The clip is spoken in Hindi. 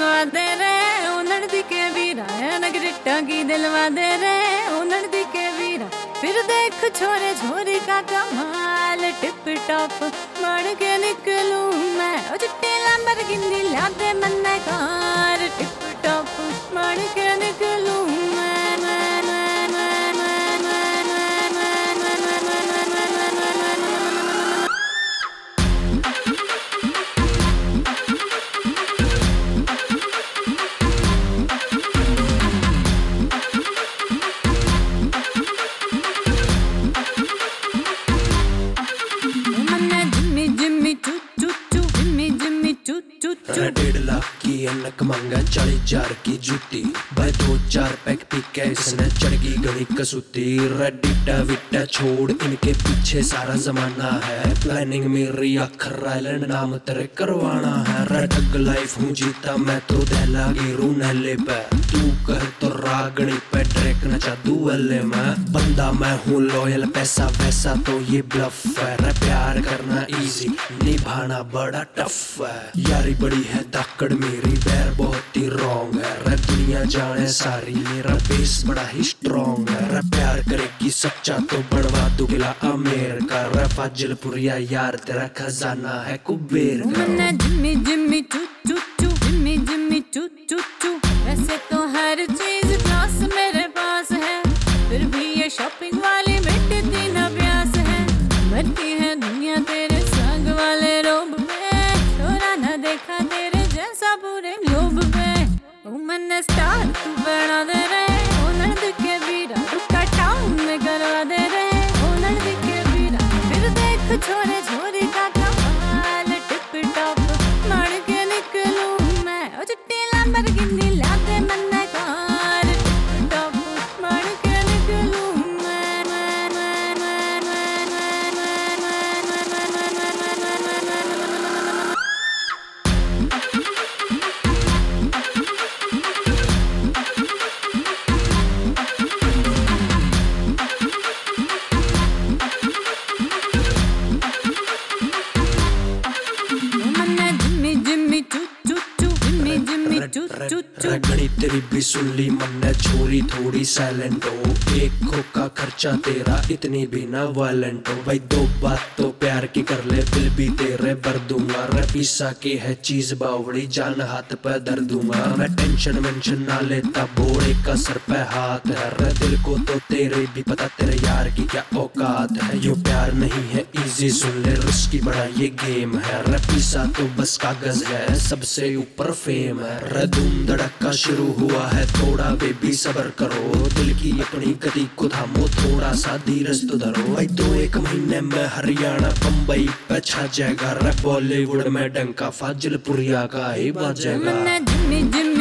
दिलवा दे रे उन्नड़ दी के वीरा नगरिटा की दिलवा दे रे उन्नड़ दी के वीरा फिर देख छोरे छोरी का कमाल टिप टॉप मार के निकलूं मैं ओ चिट्टे लैम्बोर्गिनी ला दे मन्ने कार टिप टॉप मार के निकलूं मैं डेढ़ लाख की अनक मांगा 40,000 की जूती भाई 2-4 पैक पी के इसने चढ़गी गणी कसूती रेडिटा विटा छोड़ इनके पीछे सारा जमाना है प्लानिंग मेरी अखर आइलैंड नाम तेरे करवाना है रटग लाइफ हूँ जीता मैं तो दहला गिरू नहले पे तू कह तो रागणी पे ट्रैक नचा दुअले मैं बंदा मैं हूँ लॉयल पैसा वैसा तो ये ब्लफ है प्यार करना इजी निभाना बड़ा टफ है यारी बड़ी है दाकड़ मेरी बैर बहुत ही रॉन्ग है रे दुनिया जाने सारी मेरा बेस बड़ा ही स्ट्रॉन्ग है रे प्यार करेगी सच्चा तो बढ़वा दुगला अमेर का रे फाजिलपुरिया यार तेरा खजाना है कुबेर का जिम्मी जिम्मी चू चू चू जिम्मी जिम्मी चू चू चू वैसे तो हर चीज क्लास मेरे पास है फिर भी ये शॉपिंग वाली मिटती ना प्यास है मरती है दुनिया तेरे संग वाले रोब में छोरा ना देखा तेरे जैसा पूरे ग्लोब पे मैंने स्टार तू बना दे रे उन्नड़ के वीरा रुका टाउन में करवा दे रे उन्नड़ के वीरा फिर देख छोरे छोरी का कमाल टिप टॉप मार के निकलूं मैं ओ चिट्टी लैम्बोर्गिनी ला दे मन्ने कार टिप टॉप मार के निकलूं मैं रगड़ी तेरी भी सुन ली मन्ने छोरी थोड़ी साइलेंट हो एक खोका खर्चा तेरा इतनी भी ना वायलेंट हो भाई 2 बात तो प्यार की कर ले बिल भी तेरे भर दूंगा रे पीसा की है चीज बावड़ी जान हाथ पे धर दूंगा मैं टेंशन वेंशन ना लेता बोड़े का सर पे हाथ है रे दिल को तो तेरे भी पता तेरे यार की क्या औकात है यो प्यार नहीं है इजी सुन ले रिस्की बड़ा ये गेम है रे पीसा तो बस कागज है सबसे ऊपर फेम है रे धूम धड़का शुरू हुआ है थोड़ा बेबी सबर करो दिल की अपनी गति को थामो थोड़ा सा धीरज तो धरो भाई 2-1 महीने में हरियाणा बम्बई पे छा जाएगा रे बॉलीवुड में डंका फाजिलपुरिया का ही बाजेगा।